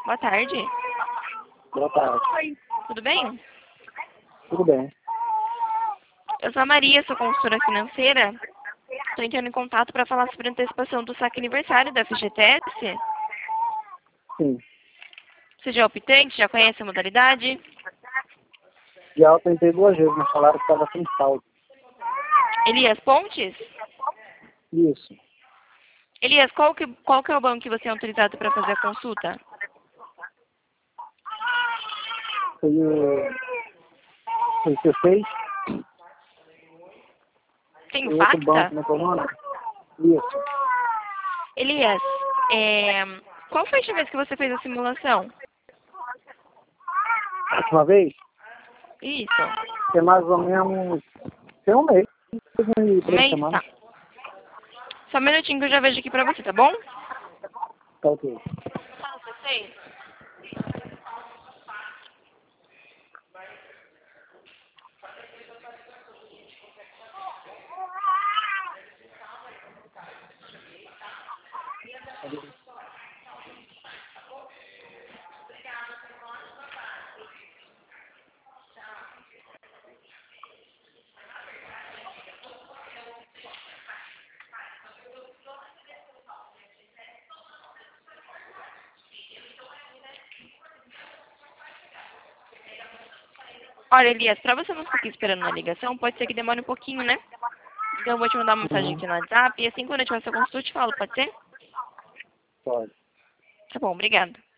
Boa tarde. Boa tarde. Tudo bem? Tudo bem. Eu sou a Maria, sou consultora financeira. Estou entrando em contato para falar sobre a antecipação do saque aniversário da FGTS. Sim. Você já é optante? Já conhece a modalidade? Já eu tentei 2 vezes, mas falaram que estava sem saldo. Elias Pontes? Isso. Elias, qual que é o banco que você é autorizado para fazer a consulta? Foi o C6. Tem Foi o outro Facta? banco na coluna. Isso. Elias, qual foi a última vez que você fez a simulação? A última vez? Isso. Tem mais ou menos... Tem um mês. Um 3 mês? semanas. Tá. Só um minutinho que eu já vejo aqui pra você, tá bom? Tá ok. Olha, Elias, pra você não ficar aqui esperando na ligação, pode ser que demore um pouquinho, né? Então eu vou te mandar uma mensagem aqui no WhatsApp e assim quando eu tiver essa consulta eu te falo, pode ser? Pode. Tá bom, obrigada.